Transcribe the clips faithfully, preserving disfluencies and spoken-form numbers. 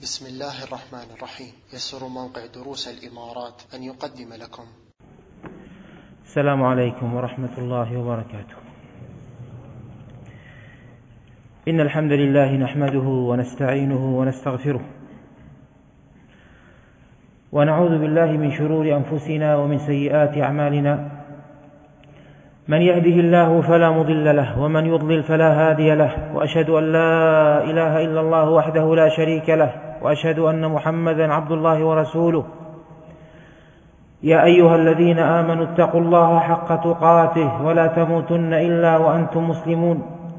بسم الله الرحمن الرحيم. يسر موقع دروس الإمارات أن يقدم لكم. السلام عليكم ورحمة الله وبركاته. إن الحمد لله نحمده ونستعينه ونستغفره، ونعوذ بالله من شرور أنفسنا ومن سيئات أعمالنا. من يهده الله فلا مضل له، ومن يضلل فلا هادي له، وأشهد أن لا إله إلا الله وحده لا شريك له، وأشهد أن محمدا عبد الله ورسوله. يا أيها الذين آمنوا اتقوا الله حق تقاته ولا تموتن إلا وأنتم مسلمون.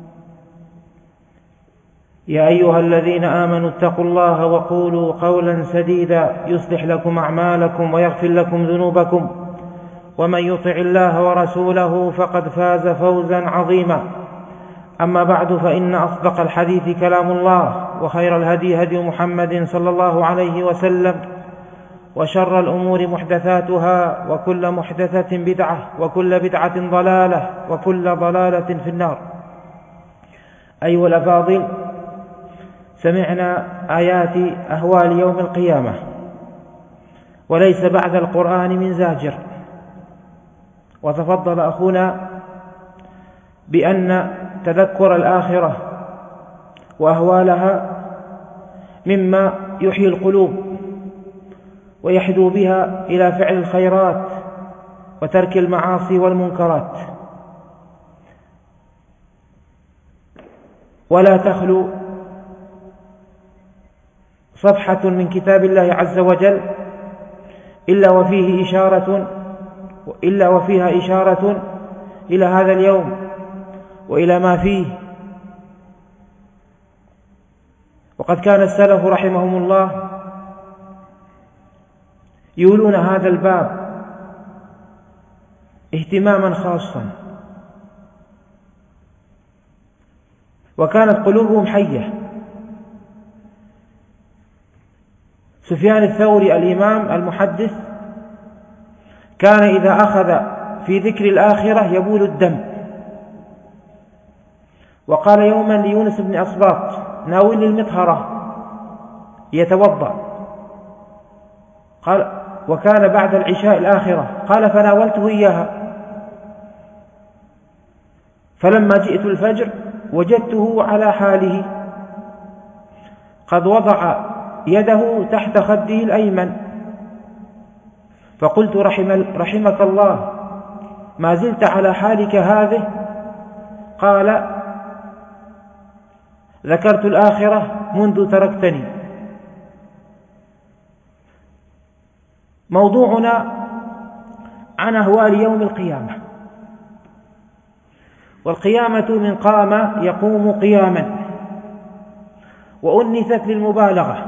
يا أيها الذين آمنوا اتقوا الله وقولوا قولا سديدا يصلح لكم أعمالكم ويغفر لكم ذنوبكم، ومن يطع الله ورسوله فقد فاز فوزا عظيما. أما بعد، فإن أصدق الحديث كلام الله، وخير الهدي هدي محمد صلى الله عليه وسلم، وشر الأمور محدثاتها، وكل محدثة بدعة، وكل بدعة ضلالة، وكل ضلالة في النار. أيها الأفاضل، سمعنا آيات أهوال يوم القيامة، وليس بعد القرآن من زاجر. وتفضل أخونا بأن تذكر الآخرة وأهوالها مما يحيي القلوب ويحدو بها إلى فعل الخيرات وترك المعاصي والمنكرات. ولا تخلو صفحة من كتاب الله عز وجل إلا وفيه إشارة إلا وفيها إشارة إلى هذا اليوم وإلى ما فيه. وقد كان السلف رحمهم الله يولون هذا الباب اهتماما خاصا، وكانت قلوبهم حية. سفيان الثوري الإمام المحدث كان إذا أخذ في ذكر الآخرة يبول الدم. وقال يوما ليونس بن أصباط: ناولني المطهرة ليتوضأ. قال: وكان بعد العشاء الآخرة. قال: فناولته إياها، فلما جئت الفجر وجدته على حاله، قد وضع يده تحت خده الأيمن، فقلت: رحم رحمك الله، ما زلت على حالك هذه؟ قال: ذكرت الآخرة منذ تركتني. موضوعنا عن أهوال يوم القيامة. والقيامة من قام يقوم قياما، وأنثت للمبالغة،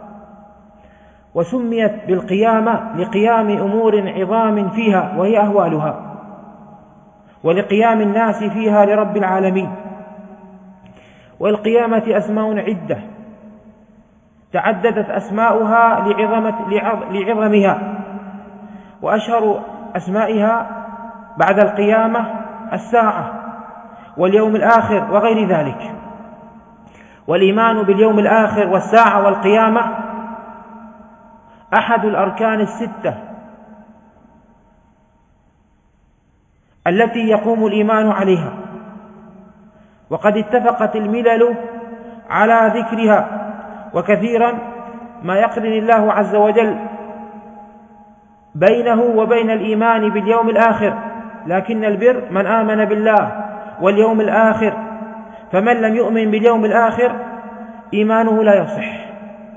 وسميت بالقيامة لقيام أمور عظام فيها وهي أهوالها، ولقيام الناس فيها لرب العالمين. والقيامة أسماء عدة تعددت أسماؤها لعظمها، وأشهر أسمائها بعد القيامة الساعة واليوم الآخر وغير ذلك. والإيمان باليوم الآخر والساعة والقيامة أحد الأركان الستة التي يقوم الإيمان عليها، وقد اتفقت الملل على ذكرها. وكثيرا ما يقرن الله عز وجل بينه وبين الإيمان باليوم الآخر، لكن البر من آمن بالله واليوم الآخر، فمن لم يؤمن باليوم الآخر إيمانه لا يصح.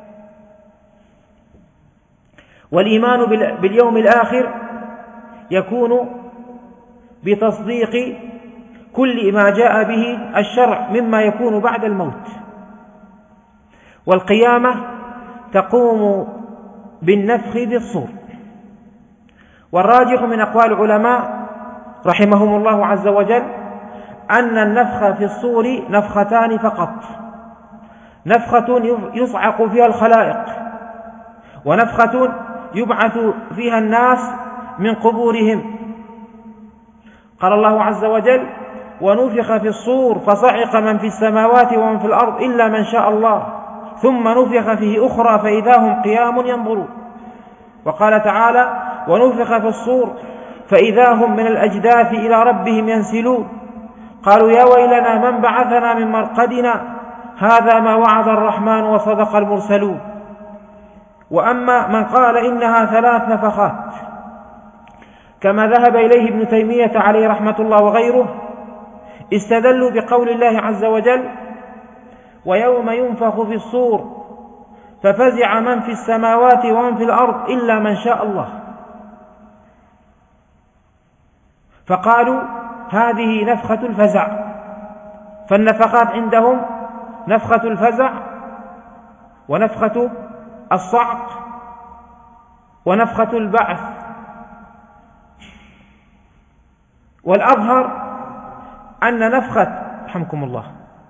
والإيمان باليوم الآخر يكون بتصديق كل ما جاء به الشرع مما يكون بعد الموت. والقيامة تقوم بالنفخ بالصور. والراجح من أقوال العلماء رحمهم الله عز وجل أن النفخ في الصور نفختان فقط: نفخة يصعق فيها الخلائق، ونفخة يبعث فيها الناس من قبورهم. قال الله عز وجل: ونفخ في الصور فصعق من في السماوات ومن في الأرض إلا من شاء الله، ثم نفخ فيه أخرى فإذا هم قيام ينظرون. وقال تعالى: ونفخ في الصور فإذا هم من الأجداث إلى ربهم ينسلون قالوا يا ويلنا من بعثنا من مرقدنا هذا ما وعد الرحمن وصدق المرسلون. وأما من قال إنها ثلاث نفخات كما ذهب إليه ابن تيمية عليه رحمة الله وغيره، استدلوا بقول الله عز وجل: ويوم ينفخ في الصور ففزع من في السماوات ومن في الأرض إلا من شاء الله. فقالوا هذه نفخة الفزع، فالنفخات عندهم نفخة الفزع ونفخة الصعق ونفخة البعث. والأظهر أن نفخة رحمكم الله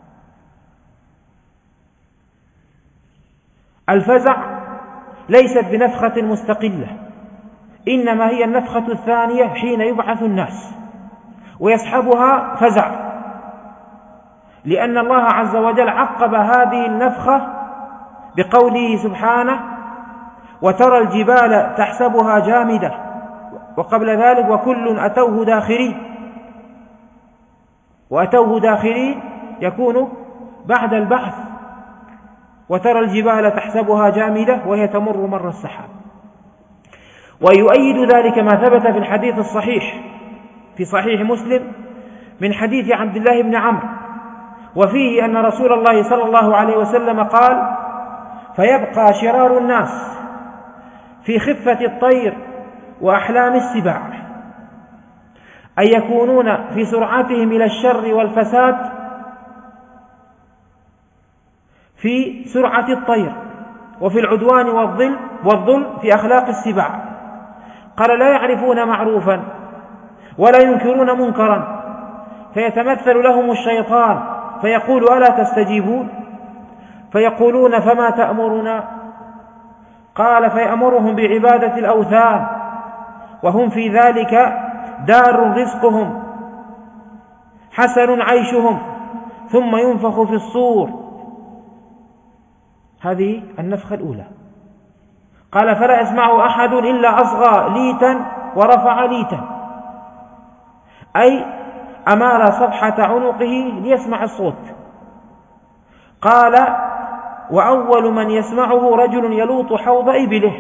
الفزع ليست بنفخة مستقلة، إنما هي النفخة الثانية حين يبعث الناس ويسحبها فزع، لأن الله عز وجل عقب هذه النفخة بقوله سبحانه: وترى الجبال تحسبها جامدة، وقبل ذلك: وكل أتوه داخرين. وأتوه داخرين يكون بعد البعث. وترى الجبال تحسبها جامدة وهي تمر مر السحاب. ويؤيد ذلك ما ثبت في الحديث الصحيح في صحيح مسلم من حديث عبد الله بن عمرو، وفيه أن رسول الله صلى الله عليه وسلم قال: فيبقى شرار الناس في خفة الطير وأحلام السباع، أن يكونون في سرعتهم إلى الشر والفساد في سرعة الطير، وفي العدوان والظلم والظلم في أخلاق السباع. قال: لا يعرفون معروفا ولا ينكرون منكرا، فيتمثل لهم الشيطان فيقول: ألا تستجيبون؟ فيقولون: فما تأمرنا؟ قال: فيأمرهم بعبادة الأوثان وهم في ذلك دار رزقهم حسن عيشهم، ثم ينفخ في الصور. هذه النفخة الأولى. قال: فلا يسمع أحد إلا أصغى ليتا ورفع ليتا، أي أمال صفحة عنقه ليسمع الصوت. قال: وأول من يسمعه رجل يلوط حوض إبله.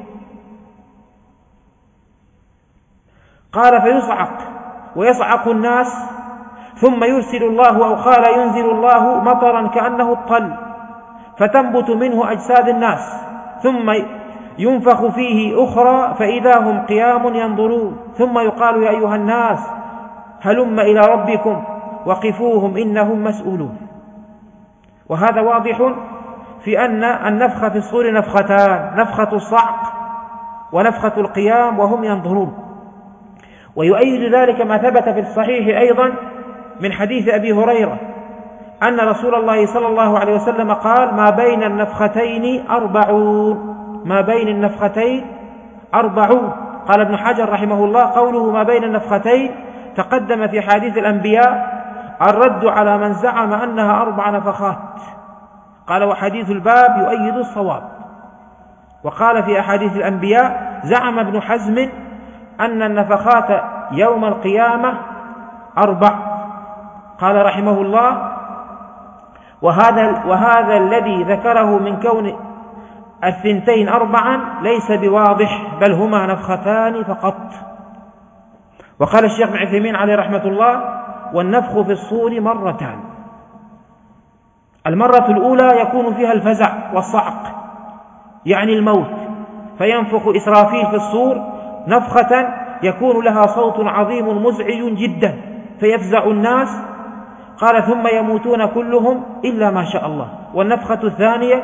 قال: فيصعق ويصعق الناس، ثم يرسل الله أو قال ينزل الله مطرا كأنه الطل، فتنبت منه أجساد الناس، ثم ينفخ فيه أخرى فإذا هم قيام ينظرون، ثم يقال: يا أيها الناس هلم إلى ربكم وقفوهم إنهم مسؤولون. وهذا واضح في أن النفخة في الصور نفختان: نفخة الصعق ونفخة القيام وهم ينظرون. ويؤيد ذلك ما ثبت في الصحيح أيضا من حديث أبي هريرة أن رسول الله صلى الله عليه وسلم قال: ما بين النفختين أربعون ما بين النفختين أربعون. قال ابن حجر رحمه الله: قوله ما بين النفختين تقدم في حديث الأنبياء الرد على من زعم أنها أربع نفخات. قال: وحديث الباب يؤيد الصواب. وقال في أحاديث الأنبياء: زعم ابن حزم أن النفخات يوم القيامة أربع. قال رحمه الله: وهذا, وهذا الذي ذكره من كون الثنتين أربعا ليس بواضح، بل هما نفختان فقط. وقال الشيخ ابن عثيمين عليه رحمة الله: والنفخ في الصور مرتان. المرة الأولى يكون فيها الفزع والصعق، يعني الموت، فينفخ إسرافيل في الصور نفخة يكون لها صوت عظيم مزعج جدا فيفزع الناس. قال: ثم يموتون كلهم إلا ما شاء الله. والنفخة الثانية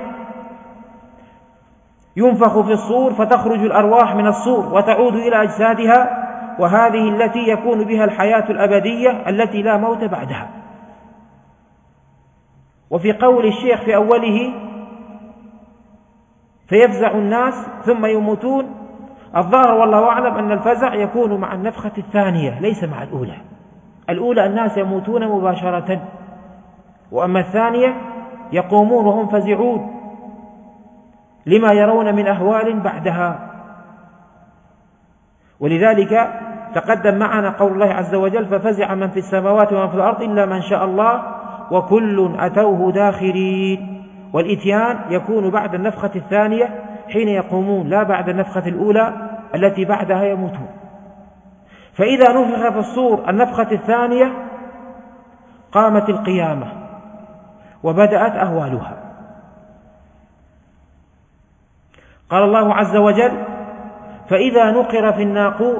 ينفخ في الصور فتخرج الأرواح من الصور وتعود إلى أجسادها، وهذه التي يكون بها الحياة الأبدية التي لا موت بعدها. وفي قول الشيخ في أوله: فيفزع الناس ثم يموتون، الظاهر والله أعلم أن الفزع يكون مع النفخة الثانية ليس مع الأولى. الأولى الناس يموتون مباشرة، وأما الثانية يقومون وهم فزعون لما يرون من أهوال بعدها. ولذلك تقدم معنا قول الله عز وجل: ففزع من في السماوات ومن في الأرض إلا من شاء الله وكل أتوه داخرين. والإتيان يكون بعد النفخة الثانية حين يقومون، لا بعد النفخة الأولى التي بعدها يموتون. فإذا نفخ في الصور النفخة الثانية قامت القيامة وبدأت أهوالها. قال الله عز وجل: فإذا نقر في الناقور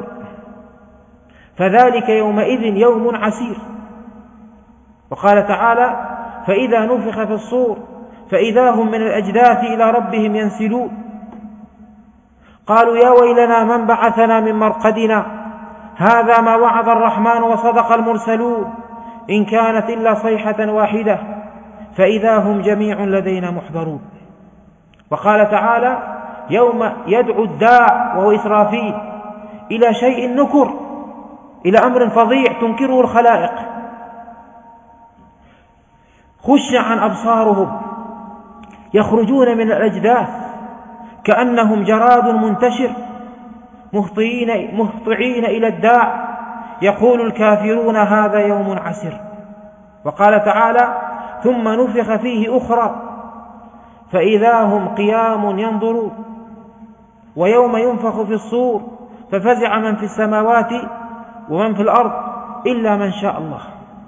فذلك يومئذ يوم عسير. وقال تعالى: فإذا نفخ في الصور فإذا هم من الأجداث إلى ربهم ينسلون. قالوا: يا ويلنا من بعثنا من مرقدنا هذا ما وعد الرحمن وصدق المرسلون إن كانت إلا صيحة واحدة فإذا هم جميع لدينا محضرون. وقال تعالى: يوم يدعو الداع وهو إسرافيل إلى شيء نكر، إلى أمر فظيع تنكره الخلائق. خش عن أبصارهم يخرجون من الأجداث كأنهم جراد منتشر مهطعين, مهطعين إلى الداع يقول الكافرون هذا يوم عسر. وقال تعالى: ثم نفخ فيه أخرى فإذا هم قيام ينظرون. ويوم ينفخ في الصور ففزع من في السماوات ومن في الأرض إلا من شاء الله.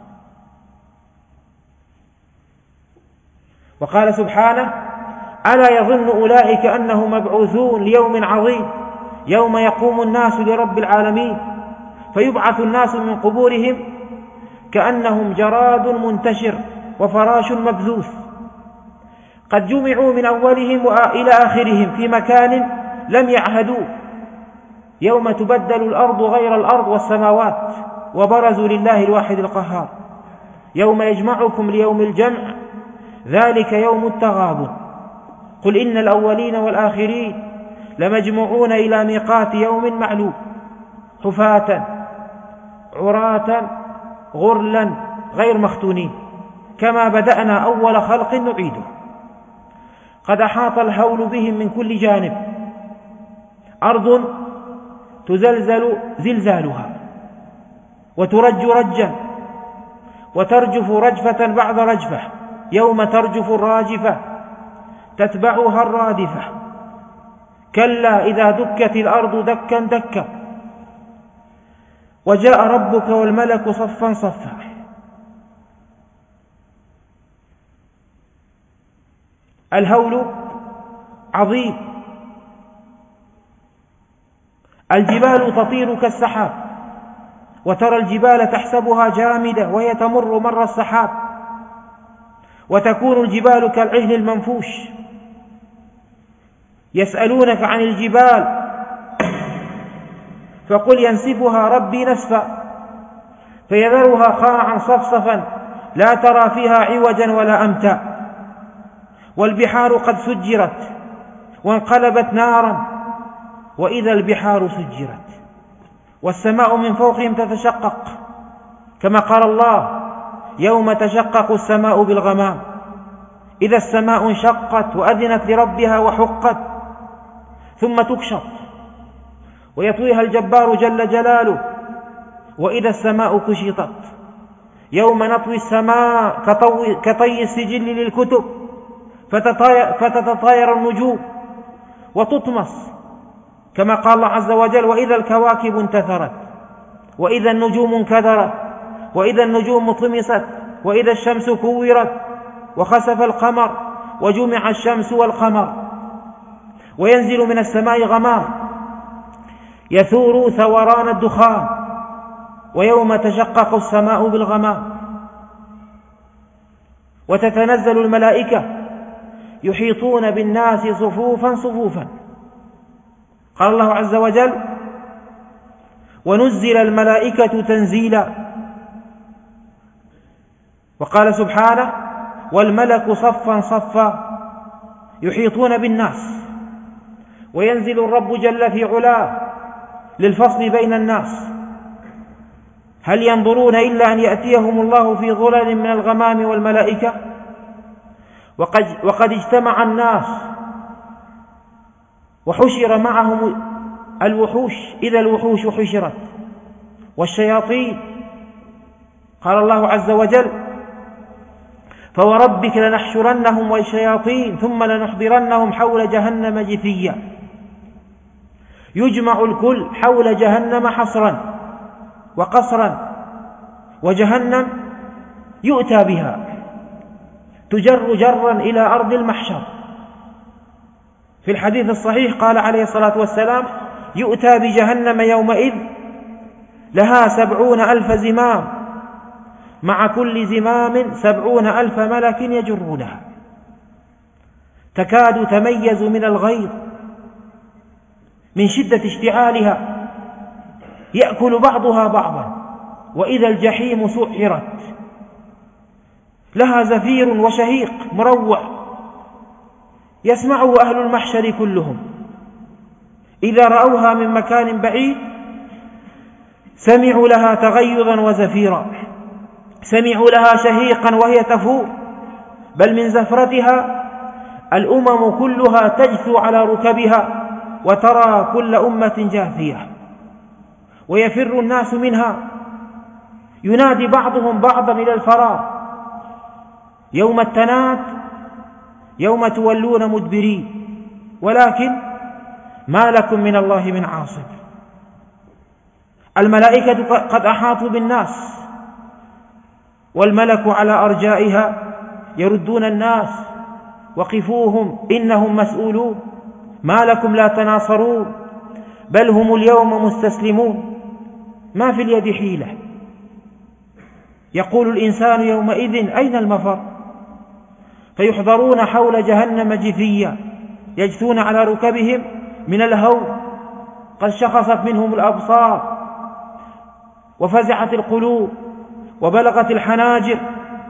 وقال سبحانه: ألا يظن أولئك أنهم مبعوثون ليوم عظيم يوم يقوم الناس لرب العالمين فيبعث الناس من قبورهم كأنهم جراد منتشر وفراش مبثوث قد جمعوا من أولهم إلى آخرهم في مكان لم يعهدوه يوم تبدل الأرض غير الأرض والسماوات وبرزوا لله الواحد القهار يوم يجمعكم ليوم الجمع ذلك يوم التغابن قل إن الأولين والآخرين لمجموعون إلى ميقات يوم معلوم حفاة عراة غرلا غير مختونين كما بدأنا أول خلق نعيده قد أحاط الهول بهم من كل جانب أرض تزلزل زلزالها وترج رجا وترجف رجفة بعد رجفة يوم ترجف الراجفة تتبعها الرادفة كلا إذا دكت الأرض دكا دكا وجاء ربك والملك صفا صفا. الهول عظيم، الجبال تطير كالسحاب وترى الجبال تحسبها جامدة وهي تمر مر السحاب وتكون الجبال كالعهن المنفوش يسألونك عن الجبال فقل ينسفها ربي نسفا فيذرها قاعا صفصفا لا ترى فيها عوجا ولا أمتا والبحار قد سجرت وانقلبت نارا وإذا البحار سجرت والسماء من فوقهم تتشقق كما قال الله يوم تشقق السماء بالغمام إذا السماء انشقت وأذنت لربها وحقت ثم تكشط ويطويها الجبار جل جلاله وإذا السماء كشطت يوم نطوي السماء كطي, كطي السجل للكتب فتتطاير النجوم وتطمس كما قال الله عز وجل وإذا الكواكب انتثرت وإذا النجوم انكدرت وإذا النجوم طمست وإذا الشمس كورت وخسف القمر وجمع الشمس والقمر وينزل من السماء غمام يثور ثوران الدخان ويوم تشقق السماء بالغمام وتتنزل الملائكة يحيطون بالناس صفوفا صفوفا قال الله عز وجل ونزل الملائكة تنزيلا وقال سبحانه والملك صفا صفا يحيطون بالناس وينزل الرب جل في علاه للفصل بين الناس هل ينظرون إلا أن يأتيهم الله في ظلل من الغمام والملائكة وقد, وقد اجتمع الناس وحشر معهم الوحوش إذا الوحوش حشرت والشياطين. قال الله عز وجل: فوربك لنحشرنهم والشياطين ثم لنحضرنهم حول جهنم جثيا. يجمع الكل حول جهنم حصرا وقصرا، وجهنم يؤتى بها تجر جرا إلى أرض المحشر. في الحديث الصحيح قال عليه الصلاة والسلام: يؤتى بجهنم يومئذ لها سبعون ألف زمام، مع كل زمام سبعون ألف ملك يجرونها، تكاد تميز من الغيظ من شدة اشتعالها، يأكل بعضها بعضا، وإذا الجحيم سعرت، لها زفير وشهيق مروع يسمعه أهل المحشر كلهم. إذا رأوها من مكان بعيد سمعوا لها تغيظا وزفيرا، سمعوا لها شهيقا وهي تفور، بل من زفرتها الأمم كلها تجثو على ركبها، وترى كل أمة جاثية، ويفر الناس منها، ينادي بعضهم بعضا إلى الفرار: يوم التناد، يوم تولون مدبرين، ولكن ما لكم من الله من عاصم. الملائكة قد أحاطوا بالناس، والملك على أرجائها يردون الناس: وقفوهم إنهم مسؤولون، ما لكم لا تناصرون، بل هم اليوم مستسلمون، ما في اليد حيلة. يقول الإنسان يومئذ: أين المفر؟ فيحضرون حول جهنم جثيا، يجثون على ركبهم من الهول، قد شخصت منهم الأبصار، وفزعت القلوب، وبلغت الحناجر،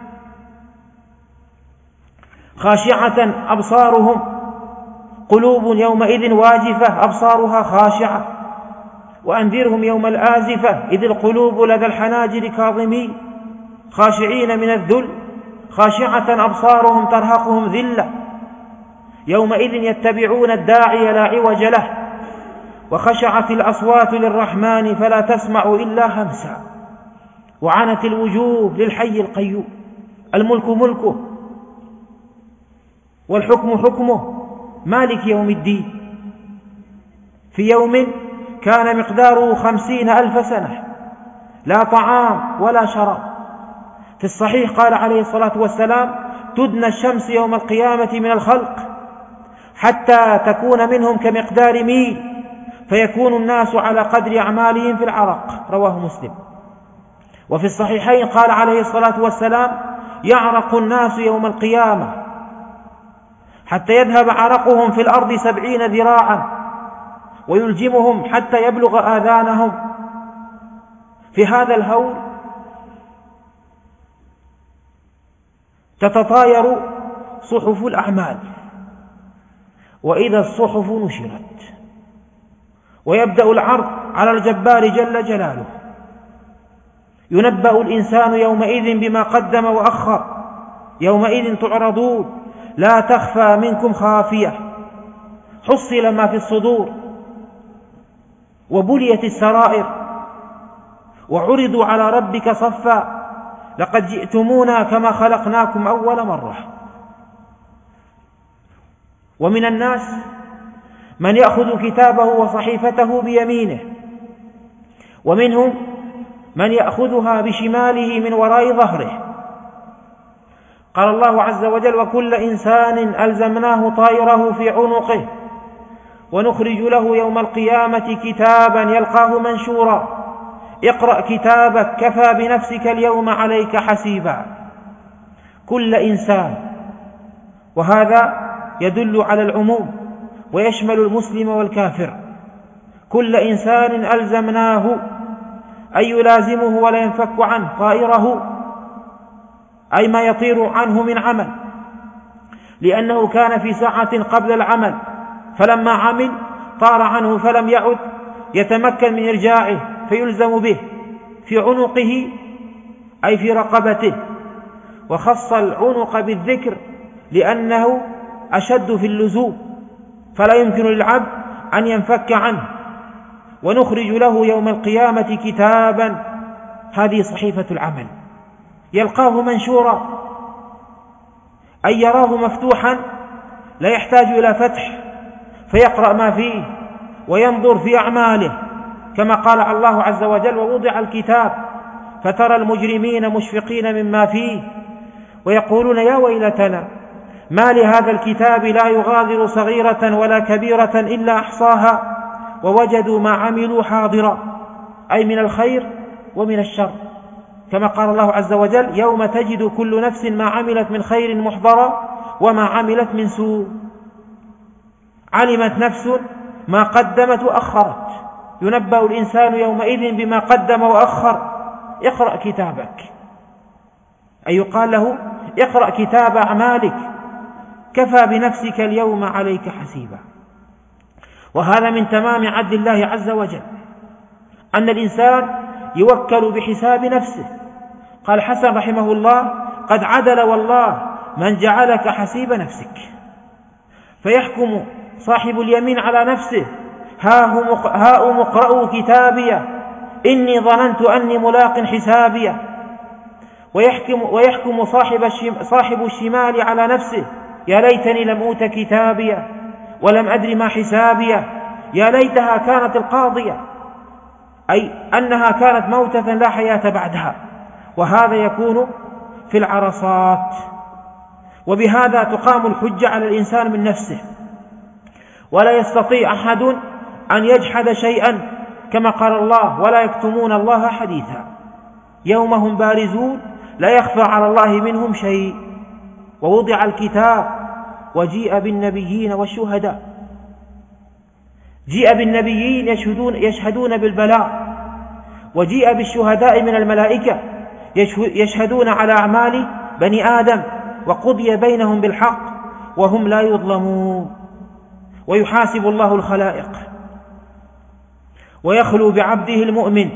خاشعة أبصارهم، قلوب يومئذ واجفة أبصارها خاشعة. وأنذرهم يوم الآزفة إذ القلوب لدى الحناجر كاظمين خاشعين من الذل، خاشعة أبصارهم ترهقهم ذلة. يومئذ يتبعون الداعي لا عوج له، وخشعت الأصوات للرحمن فلا تسمع إلا همسا، وعنت الوجوه للحي القيوم. الملك ملكه والحكم حكمه، مالك يوم الدين، في يوم كان مقداره خمسين ألف سنة، لا طعام ولا شراب. في الصحيح قال عليه الصلاة والسلام: تدنى الشمس يوم القيامة من الخلق حتى تكون منهم كمقدار ميل، فيكون الناس على قدر أعمالهم في العرق. رواه مسلم. وفي الصحيحين قال عليه الصلاة والسلام: يعرق الناس يوم القيامة حتى يذهب عرقهم في الأرض سبعين ذراعا، ويلجمهم حتى يبلغ آذانهم. في هذا الهول تتطاير صحف الأعمال، وإذا الصحف نشرت، ويبدأ العرض على الجبار جل جلاله. ينبأ الإنسان يومئذ بما قدم وأخر، يومئذ تعرضون لا تخفى منكم خافية، حصل ما في الصدور، وبليت السرائر، وعرضوا على ربك صفا لقد جئتمونا كما خلقناكم أول مرة. ومن الناس من يأخذ كتابه وصحيفته بيمينه، ومنهم من يأخذها بشماله من وراء ظهره. قال الله عز وجل: وكل إنسان ألزمناه طائره في عنقه ونخرج له يوم القيامة كتابا يلقاه منشورا اقرأ كتابك كفى بنفسك اليوم عليك حسيبا. كل إنسان، وهذا يدل على العموم ويشمل المسلم والكافر. كل إنسان ألزمناه أي يلازمه ولا ينفك عنه طائره، أي ما يطير عنه من عمل، لأنه كان في ساعة قبل العمل فلما عمل طار عنه فلم يعد يتمكن من إرجاعه فيلزم به في عنقه أي في رقبته. وخص العنق بالذكر لأنه أشد في اللزوم، فلا يمكن للعبد أن ينفك عنه، ونخرج له يوم القيامة كتابا، هذه صحيفة العمل، يلقاه منشورا، أي يراه مفتوحا لا يحتاج إلى فتح فيقرأ ما فيه وينظر في أعماله، كما قال الله عز وجل: ووضع الكتاب فترى المجرمين مشفقين مما فيه ويقولون يا ويلتنا ما لهذا الكتاب لا يغادر صغيرة ولا كبيرة إلا أحصاها ووجدوا ما عملوا حاضرا، أي من الخير ومن الشر، كما قال الله عز وجل: يوم تجد كل نفس ما عملت من خير محضرا وما عملت من سوء، علمت نفس ما قدمت وأخرت، ينبأ الإنسان يومئذ بما قدم وأخر، اقرأ كتابك، أي يقال له اقرأ كتاب أعمالك كفى بنفسك اليوم عليك حسيبا. وهذا من تمام عدل الله عز وجل أن الإنسان يوكل بحساب نفسه. قال حسن رحمه الله: قد عدل والله من جعلك حسيب نفسك. فيحكم صاحب اليمين على نفسه: هاؤم اقرءوا كتابي إني ظننت أني ملاق حسابي. ويحكم, ويحكم صاحب, صاحب الشمال على نفسه: يا ليتني لم أوت كتابي ولم أدر ما حسابي، يا ليتها كانت القاضية، أي أنها كانت موتة لا حياة بعدها. وهذا يكون في العرصات، وبهذا تقام الحجة على الإنسان من نفسه، ولا يستطيع أحد أن يجحد شيئا، كما قال الله: ولا يكتمون الله حديثا، يوم هم بارزون لا يخفى على الله منهم شيء. ووضع الكتاب وجيء بالنبيين والشهداء، جيء بالنبيين يشهدون, يشهدون بالبلاغ، وجيء بالشهداء من الملائكة يشهدون على أعمال بني آدم، وقضي بينهم بالحق وهم لا يظلمون. ويحاسب الله الخلائق ويخلو بعبده المؤمن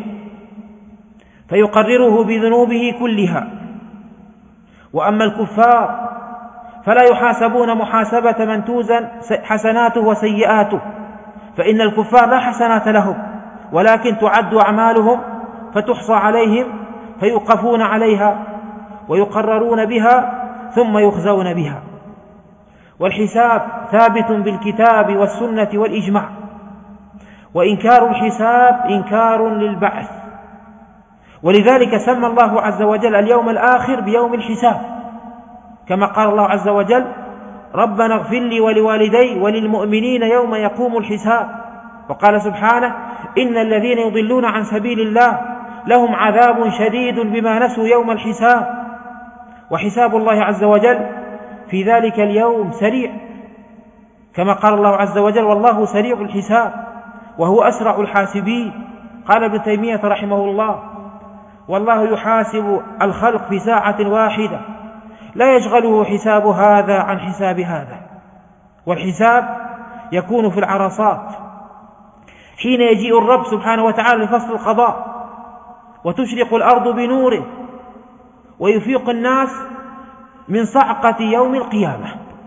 فيقرره بذنوبه كلها. وأما الكفار فلا يحاسبون محاسبة من توزن حسناته وسيئاته، فإن الكفار لا حسنات لهم، ولكن تعد أعمالهم فتحصى عليهم فيوقفون عليها ويقررون بها ثم يخزون بها. والحساب ثابت بالكتاب والسنة والإجماع، وإنكار الحساب إنكار للبعث. ولذلك سمى الله عز وجل اليوم الآخر بيوم الحساب، كما قال الله عز وجل: ربنا اغفر لي ولوالدي وللمؤمنين يوم يقوم الحساب. وقال سبحانه: إن الذين يضلون عن سبيل الله لهم عذاب شديد بما نسوا يوم الحساب. وحساب الله عز وجل في ذلك اليوم سريع، كما قال الله عز وجل: والله سريع الحساب وهو أسرع الحاسبين. قال ابن تيمية رحمه الله: والله يحاسب الخلق في ساعة واحدة لا يشغله حساب هذا عن حساب هذا. والحساب يكون في العرصات، حين يجيء الرب سبحانه وتعالى لفصل القضاء، وتشرق الأرض بنوره، ويفيق الناس من صعقة يوم القيامة.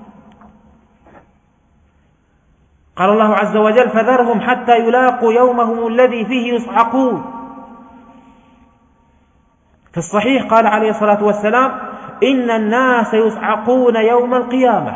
قال الله عز وجل: فذرهم حتى يلاقوا يومهم الذي فيه يصعقون. في الصحيح قال عليه الصلاة والسلام: إن الناس يصعقون يوم القيامة،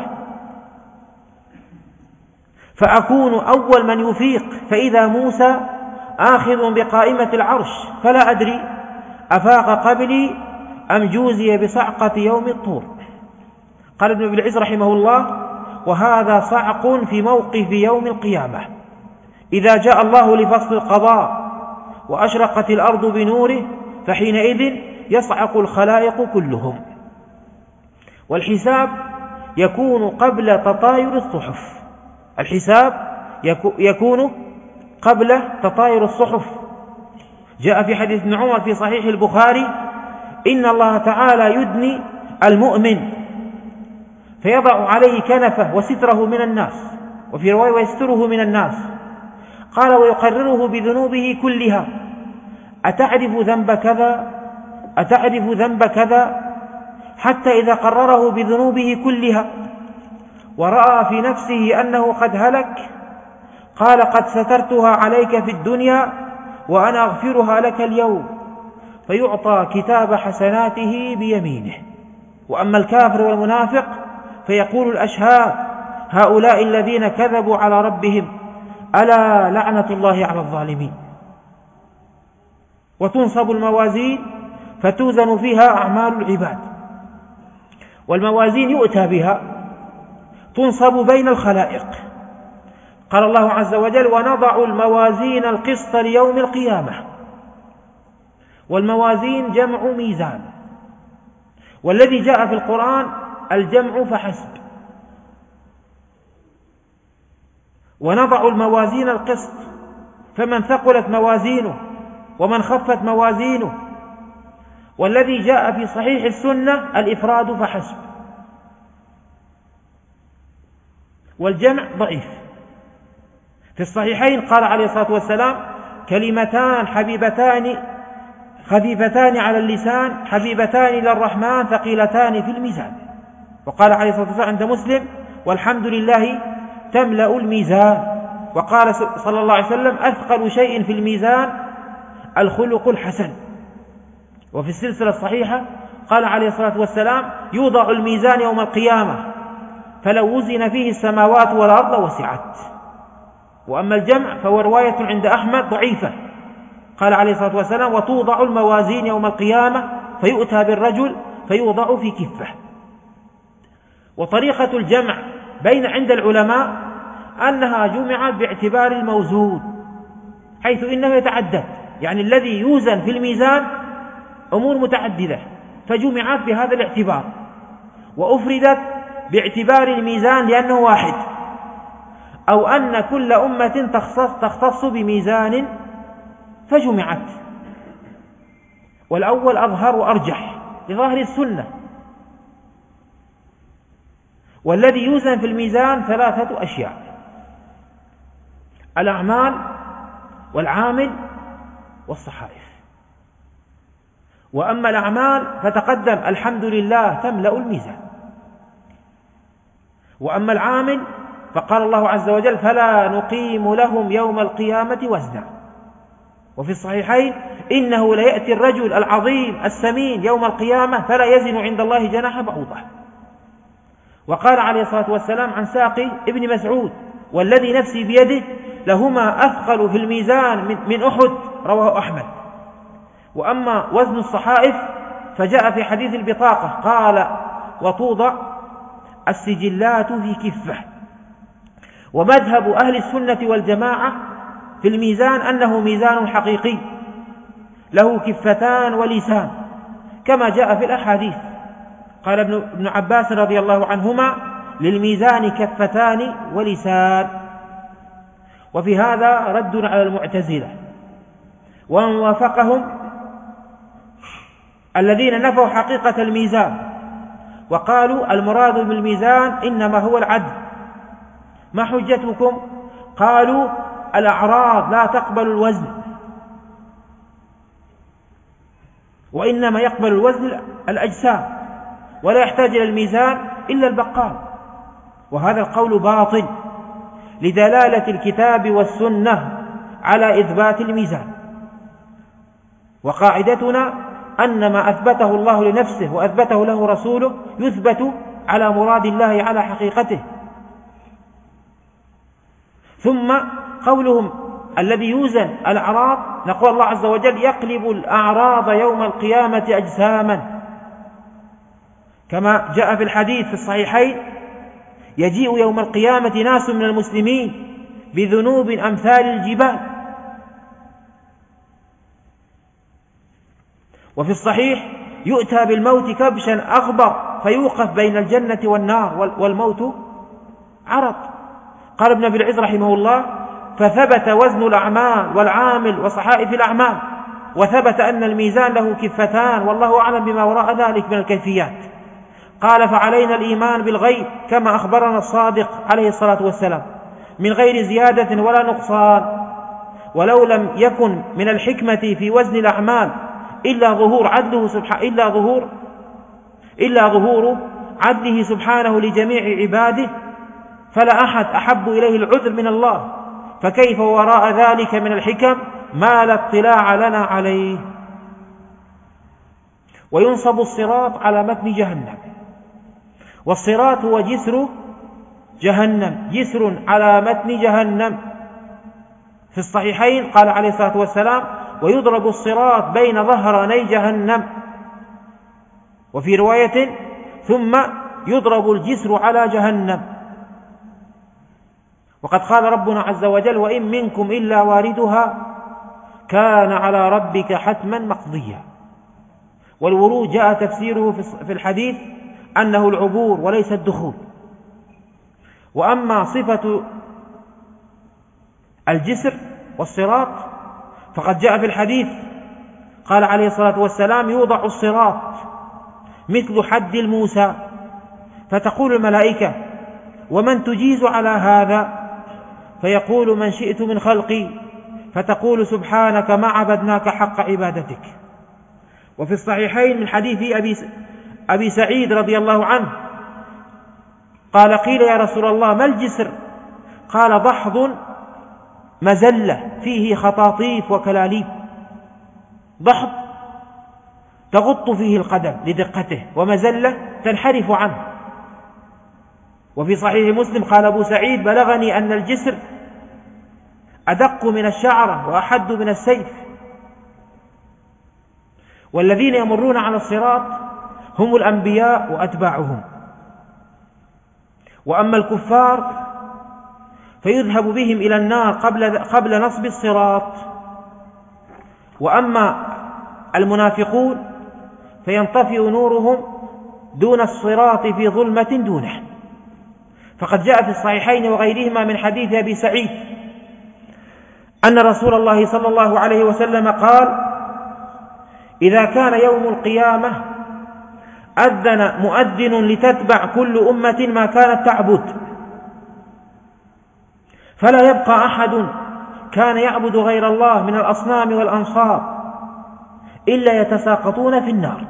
فأكون أول من يفيق، فإذا موسى آخذ بقائمة العرش، فلا أدري أفاق قبلي أم جوزي بصعقة يوم الطور. قال ابن أبي العز رحمه الله: وهذا صعق في موقف يوم القيامة، إذا جاء الله لفصل القضاء وأشرقت الأرض بنوره، فحينئذ يصعق الخلائق كلهم. والحساب يكون قبل تطاير الصحف، الحساب يكون قبل تطاير الصحف. جاء في حديث ابن عمر في صحيح البخاري: إن الله تعالى يدني المؤمن فيضع عليه كنفه وستره من الناس، وفي رواية ويستره من الناس. قال: ويقرره بذنوبه كلها، أتعرف ذنب كذا أتعرف ذنب كذا، حتى إذا قرره بذنوبه كلها ورأى في نفسه أنه قد هلك، قال قد سترتها عليك في الدنيا وأنا أغفرها لك اليوم، فيعطى كتاب حسناته بيمينه. وأما الكافر والمنافق فيقول الأشهاد هؤلاء الذين كذبوا على ربهم ألا لعنة الله على الظالمين. وتنصب الموازين فتوزن فيها أعمال العباد، والموازين يؤتى بها تنصب بين الخلائق. قال الله عز وجل ونضع الموازين القسط ليوم القيامة. والموازين جمع ميزان، والذي جاء في القرآن الجمع فحسب. ونضع الموازين القسط، فمن ثقلت موازينه ومن خفت موازينه. والذي جاء في صحيح السنة الإفراد فحسب، والجمع ضعيف. في الصحيحين قال عليه الصلاة والسلام كلمتان حبيبتان خفيفتان على اللسان حبيبتان إلى الرحمن ثقيلتان في الميزان. وقال عليه الصلاة والسلام عند مسلم والحمد لله تملأ الميزان. وقال صلى الله عليه وسلم أثقل شيء في الميزان الخلق الحسن. وفي السلسلة الصحيحة قال عليه الصلاة والسلام يوضع الميزان يوم القيامة فلو وزن فيه السماوات والأرض وسعت. وأما الجمع فهو رواية عند أحمد ضعيفة. قال عليه الصلاة والسلام وتوضع الموازين يوم القيامة فيؤتى بالرجل فيوضع في كفة. وطريقة الجمع بين عند العلماء أنها جمعت باعتبار الموزون، حيث إنه يتعدد، يعني الذي يوزن في الميزان أمور متعددة فجمعت بهذا الاعتبار، وأفردت باعتبار الميزان لأنه واحد، أو أن كل أمة تختص, تختص بميزان فجمعت. والأول أظهر وأرجح لظاهر السنة. والذي يوزن في الميزان ثلاثة أشياء: الأعمال والعامل والصحائف. وأما الأعمال فتقدم الحمد لله تملأ الميزان. وأما العامل فقال الله عز وجل فلا نقيم لهم يوم القيامة وزنا. وفي الصحيحين إنه ليأتي الرجل العظيم السمين يوم القيامة فلا يزن عند الله جناح بعوضة. وقال عليه الصلاة والسلام عن ساقي ابن مسعود والذي نفسي بيده لهما أثقل في الميزان من أحد، رواه أحمد. وأما وزن الصحائف فجاء في حديث البطاقة قال وتوضع السجلات في كفة. ومذهب أهل السنة والجماعة في الميزان أنه ميزان حقيقي له كفتان ولسان كما جاء في الأحاديث. قال ابن عباس رضي الله عنهما للميزان كفتان ولسان. وفي هذا رد على المعتزلة ومن وافقهم الذين نفوا حقيقة الميزان وقالوا المراد بالميزان إنما هو العدل. ما حجتكم؟ قالوا الأعراض لا تقبل الوزن، وإنما يقبل الوزن الأجسام، ولا يحتاج إلى الميزان إلا البقال. وهذا القول باطل لدلالة الكتاب والسنة على إثبات الميزان. وقاعدتنا أن ما أثبته الله لنفسه وأثبته له رسوله يثبت على مراد الله على حقيقته. ثم قولهم الذي يوزن الأعراض نقول الله عز وجل يقلب الأعراض يوم القيامة أجساما، كما جاء في الحديث في الصحيحين يجيء يوم القيامة ناس من المسلمين بذنوب أمثال الجبال. وفي الصحيح يؤتى بالموت كبشا أخضر فيوقف بين الجنة والنار والموت عرض. قال ابن أبي العز رحمه الله فثبت وزن الأعمال والعامل وصحائف الأعمال، وثبت أن الميزان له كفتان والله أعلم بما وراء ذلك من الكيفيات. قال فعلينا الإيمان بالغيب كما أخبرنا الصادق عليه الصلاة والسلام من غير زيادة ولا نقصان. ولو لم يكن من الحكمة في وزن الأعمال إلا ظهور عدله سبحانه إلا ظهور إلا ظهور عدله سبحانه لجميع عباده فلا أحد أحب إليه العذر من الله فكيف وراء ذلك من الحكم ما لا اطلاع لنا عليه. وينصب الصراط على متن جهنم، والصراط هو جسر جهنم، جسر على متن جهنم. في الصحيحين قال عليه الصلاة والسلام: ويضرب الصراط بين ظهراني جهنم. وفي رواية: ثم يضرب الجسر على جهنم. وقد قال ربنا عز وجل: وإن منكم إلا واردها كان على ربك حتما مقضيا. والورود جاء تفسيره في الحديث أنه العبور وليس الدخول. وأما صفة الجسر والصراط فقد جاء في الحديث قال عليه الصلاة والسلام: يوضع الصراط مثل حد الموسى، فتقول الملائكة: ومن تجيز على هذا؟ فيقول: من شئت من خلقي. فتقول: سبحانك ما عبدناك حق عبادتك. وفي الصحيحين من حديث أبي, أبي سعيد رضي الله عنه قال: قيل يا رسول الله ما الجسر؟ قال: ضحض مزلة فيه خطاطيف وكلاليب. ضحض تغط فيه القدم لدقته، ومزلة تنحرف عنه. وفي صحيح مسلم قال أبو سعيد: بلغني أن الجسر أدق من الشعرة وأحد من السيف. والذين يمرون على الصراط هم الأنبياء وأتباعهم. وأما الكفار فيذهب بهم إلى النار قبل, قبل نصب الصراط. وأما المنافقون فينطفئ نورهم دون الصراط في ظلمة دونه. فقد جاء في الصحيحين وغيرهما من حديث أبي سعيد أن رسول الله صلى الله عليه وسلم قال: إذا كان يوم القيامة أذن مؤذن لتتبع كل أمة ما كانت تعبد، فلا يبقى أحد كان يعبد غير الله من الأصنام والأنصاب إلا يتساقطون في النار.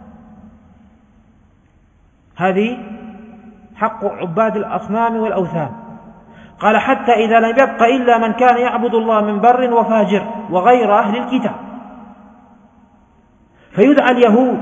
هذه حق عباد الأصنام والأوثان. قال: حتى إذا لم يبق إلا من كان يعبد الله من بر وفاجر وغير أهل الكتاب، فيدعى اليهود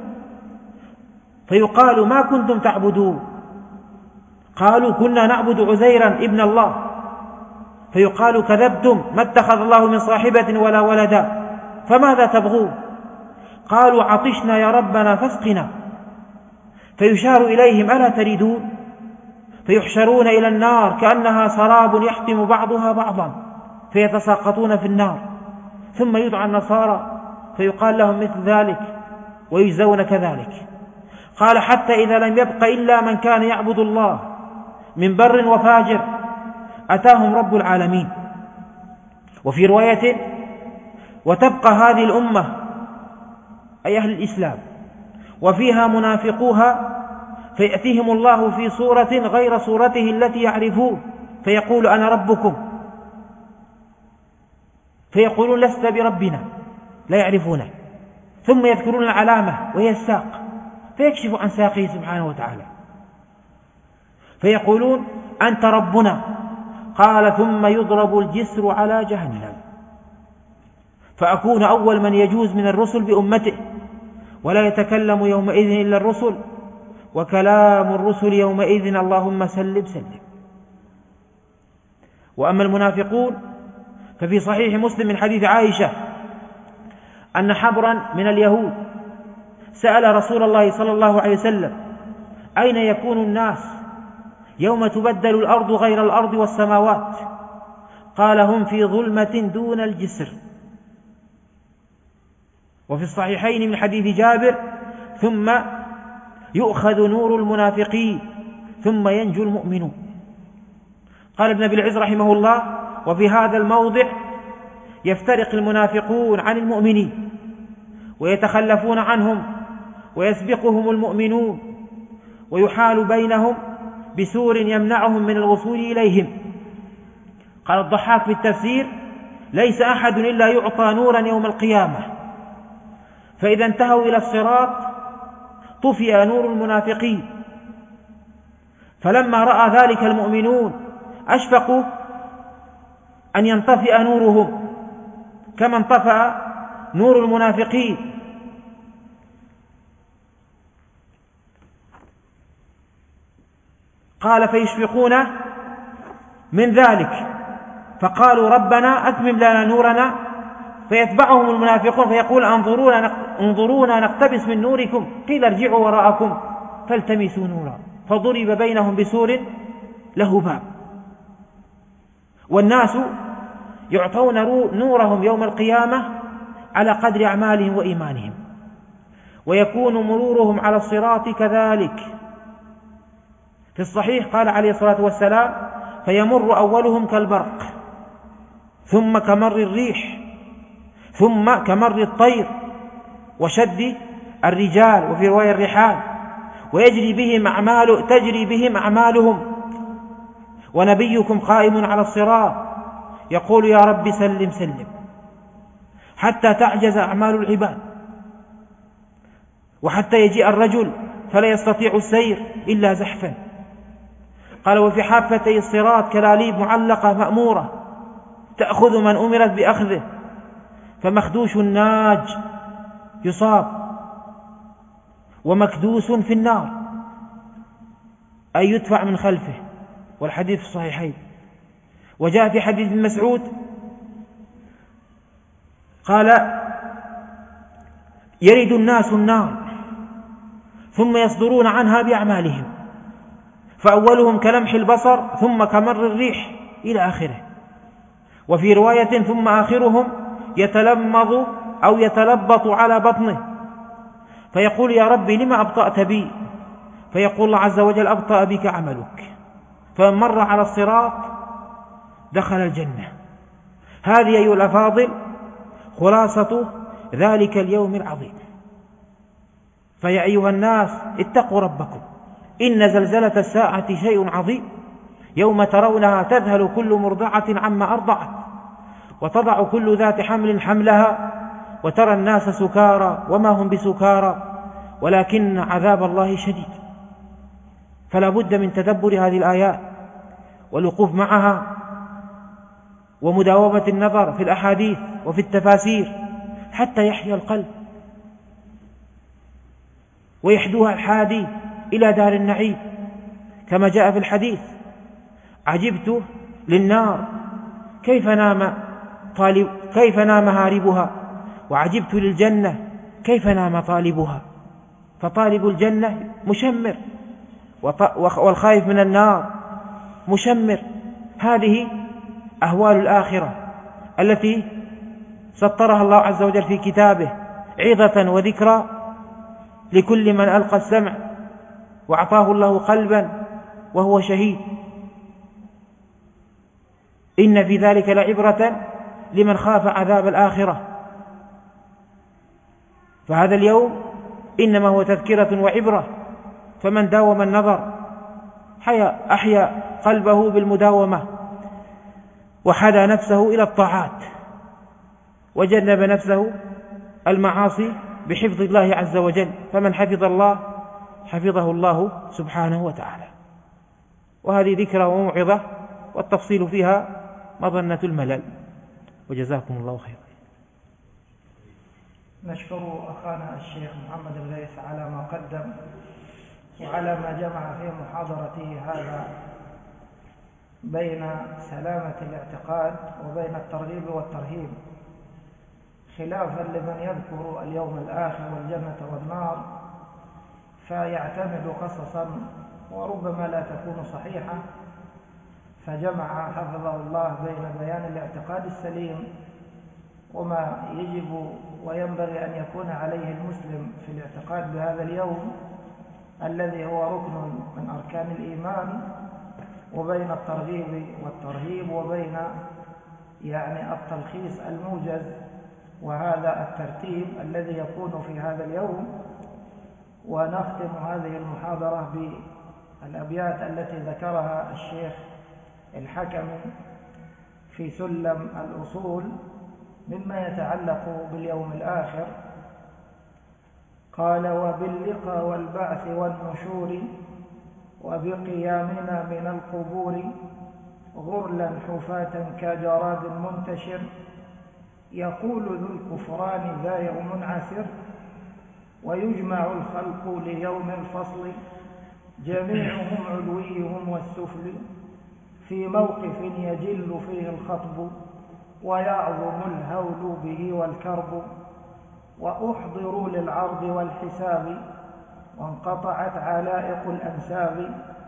فيقال: ما كنتم تعبدون؟ قالوا: كنا نعبد عزيرا ابن الله. فيقال: كذبتم، ما اتخذ الله من صاحبة ولا ولدا، فماذا تبغون؟ قالوا: عطشنا يا ربنا فاسقنا. فيشار إليهم: ألا تريدون؟ فيحشرون إلى النار كأنها سراب يحتم بعضها بعضا، فيتساقطون في النار. ثم يدعى النصارى فيقال لهم مثل ذلك ويجزون كذلك. قال: حتى إذا لم يبق إلا من كان يعبد الله من بر وفاجر أتاهم رب العالمين. وفي رواية: وتبقى هذه الأمة أي أهل الإسلام وفيها منافقوها، فيأتيهم الله في صورة غير صورته التي يعرفون، فيقول: أنا ربكم. فيقولون: لست بربنا، لا يعرفونه. ثم يذكرون العلامة وهي الساق، فيكشف عن ساقه سبحانه وتعالى، فيقولون: أنت ربنا. قال: ثم يضرب الجسر على جهنم، فأكون أول من يجوز من الرسل بأمته، ولا يتكلم يومئذ إلا الرسل، وكلام الرسل يومئذ اللهم سلم سلم. وأما المنافقون ففي صحيح مسلم من حديث عائشة أن حبرا من اليهود سأل رسول الله صلى الله عليه وسلم: أين يكون الناس يوم تبدل الأرض غير الأرض والسماوات؟ قال: هم في ظلمة دون الجسر. وفي الصحيحين من حديث جابر: ثم يؤخذ نور المنافقين ثم ينجو المؤمنون. قال ابن أبي العز رحمه الله: وفي هذا الموضع يفترق المنافقون عن المؤمنين ويتخلفون عنهم ويسبقهم المؤمنون، ويحال بينهم بسور يمنعهم من الوصول إليهم. قال الضحاك في التفسير: ليس أحد إلا يعطى نورا يوم القيامة، فإذا انتهوا إلى الصراط طفئ نور المنافقين، فلما رأى ذلك المؤمنون أشفقوا أن ينطفئ نورهم كما انطفأ نور المنافقين. قال فيشفقون من ذلك فقالوا ربنا أتمم لنا نورنا، فيتبعهم المنافقون فيقول انظرونا انظرونا نقتبس من نوركم، قيل ارجعوا وراءكم فالتمسوا نورا فضرب بينهم بسور له باب. والناس يعطون نورهم يوم القيامة على قدر أعمالهم وإيمانهم، ويكون مرورهم على الصراط كذلك. في الصحيح قال عليه الصلاة والسلام فيمر أولهم كالبرق، ثم كمر الريح، ثم كمر الطير وشد الرجال، وفي رواية الرحال، ويجري بهم أعمال تجري بهم أعمالهم، ونبيكم قائم على الصراط يقول يا رب سلم سلم، حتى تعجز أعمال العباد، وحتى يجيء الرجل فلا يستطيع السير إلا زحفا. قال وفي حافتي الصراط كلاليب معلقة مأمورة تأخذ من أمرت بأخذه، فمخدوش الناج يصاب ومكدوس في النار، أي يدفع من خلفه، والحديث في الصحيحين. وجاء في حديث ابن مسعود قال يرد الناس النار ثم يصدرون عنها بأعمالهم، فأولهم كلمح البصر ثم كمر الريح إلى آخره. وفي رواية ثم آخرهم يتلمض أو يتلبط على بطنه فيقول يا ربي لما أبطأت بي، فيقول الله عز وجل أبطأ بك عملك، فمن مر على الصراط دخل الجنة. هذه أيها الأفاضل خلاصة ذلك اليوم العظيم. فيا أيها الناس اتقوا ربكم، إن زلزلة الساعة شيء عظيم، يوم ترونها تذهل كل مرضعة عما أرضعت وتضع كل ذات حمل حملها وترى الناس سكارى وما هم بسكارى ولكن عذاب الله شديد. فلا بد من تدبر هذه الآيات والوقوف معها ومداومة النظر في الأحاديث وفي التفاسير حتى يحيا القلب ويحدوها الحادي إلى دار النعيم، كما جاء في الحديث عجبت للنار كيف نام طالب كيف نام هاربها، وعجبت للجنة كيف نام طالبها. فطالب الجنة مشمر والخائف من النار مشمر. هذه أهوال الآخرة التي سطرها الله عز وجل في كتابه عظة وذكرى لكل من ألقى السمع وأعطاه الله قلبا وهو شهيد. إن في ذلك لعبرة لمن خاف عذاب الآخرة. فهذا اليوم إنما هو تذكرة وعبرة، فمن داوم النظر أحيا قلبه بالمداومة وحدى نفسه إلى الطاعات وجنب نفسه المعاصي بحفظ الله عز وجل. فمن حفظ الله حفظه الله سبحانه وتعالى. وهذه ذكرى وموعظة والتفصيل فيها مظنة الملل، وجزاكم الله خيرا. نشكر أخانا الشيخ محمد الغيث على ما قدم وعلى ما جمع في محاضرته هذا بين سلامة الاعتقاد وبين الترغيب والترهيب، خلافا لمن يذكر اليوم الآخر والجنة والنار فيعتمد قصصا وربما لا تكون صحيحة، فجمع حفظه الله بين بيان الاعتقاد السليم وما يجب وينبغي أن يكون عليه المسلم في الاعتقاد بهذا اليوم الذي هو ركن من أركان الإيمان، وبين الترغيب والترهيب، وبين يعني التلخيص الموجز، وهذا الترتيب الذي يكون في هذا اليوم. ونختم هذه المحاضرة بالأبيات التي ذكرها الشيخ الحكمي في سلم الأصول مما يتعلق باليوم الآخر. قال وباللقاء والبعث والنشور وبقيامنا من القبور غرلا حفاة كجراد منتشر، يقول ذو الكفران ذا يوم عسر، ويجمع الخلق ليوم الفصل جميعهم علويهم والسفل، في موقف يجل فيه الخطب ويعظم الهول به والكرب، وأحضروا للعرض والحساب وانقطعت علائق الأنساب،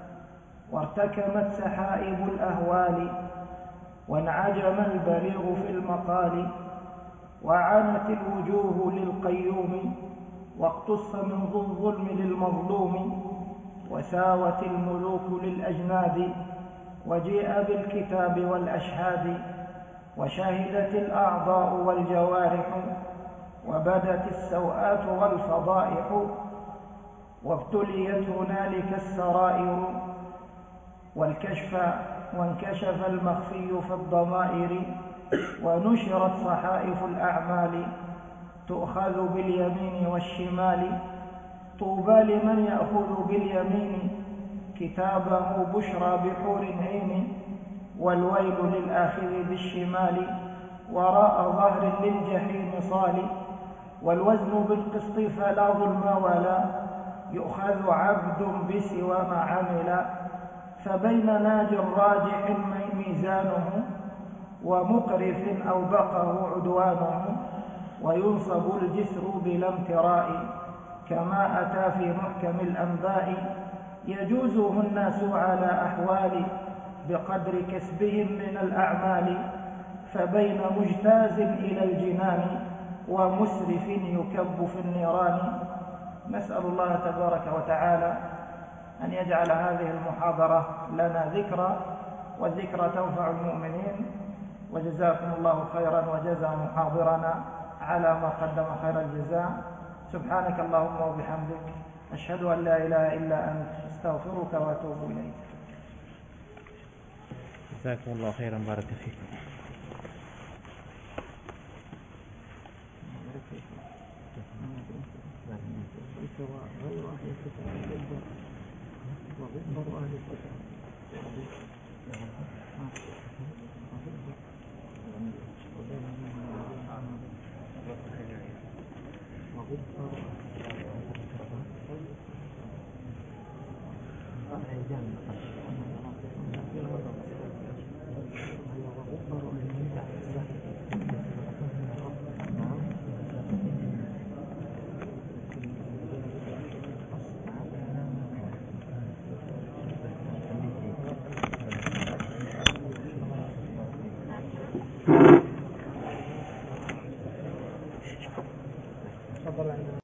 وارتكمت سحائب الأهوال وانعجم البليغ في المقال، وعنت الوجوه للقيوم واقتص من ذو الظلم للمظلوم، وساوت الملوك للأجناد وجيء بالكتاب والأشهاد، وشهدت الأعضاء والجوارح وبدت السوءات والفضائح، وابتليت هنالك السرائر والكشف وانكشف المخفي في الضمائر، ونشرت صحائف الأعمال تؤخذ باليمين والشمال، طوبى لمن يأخذ باليمين كتابه بشرى بحور عين، والويل للآخذ بالشمال وراء ظهر للجحيم صال، والوزن بالقسط فلا ظلم ولا يؤخذ عبد بسوى ما عمل، فبين ناج راجح ميزانه ومقرف أوبقه عدوانه، وينصب الجسر بلا امتراء كما أتى في محكم الأنباء، يجوزه الناس على أحوال بقدر كسبهم من الأعمال، فبين مجتاز إلى الجنان ومسرف يكب في النيران. نسأل الله تبارك وتعالى أن يجعل هذه المحاضرة لنا ذكرى، والذكرى تنفع المؤمنين، وجزاكم الله خيرا وجزا محاضرنا على ما قدم خير الجزاء. سبحانك اللهم وبحمدك، أشهد أن لا إله إلا أنت، استغفرك وأتوب إليك. جزاكم الله خيرا، بارك فيكم.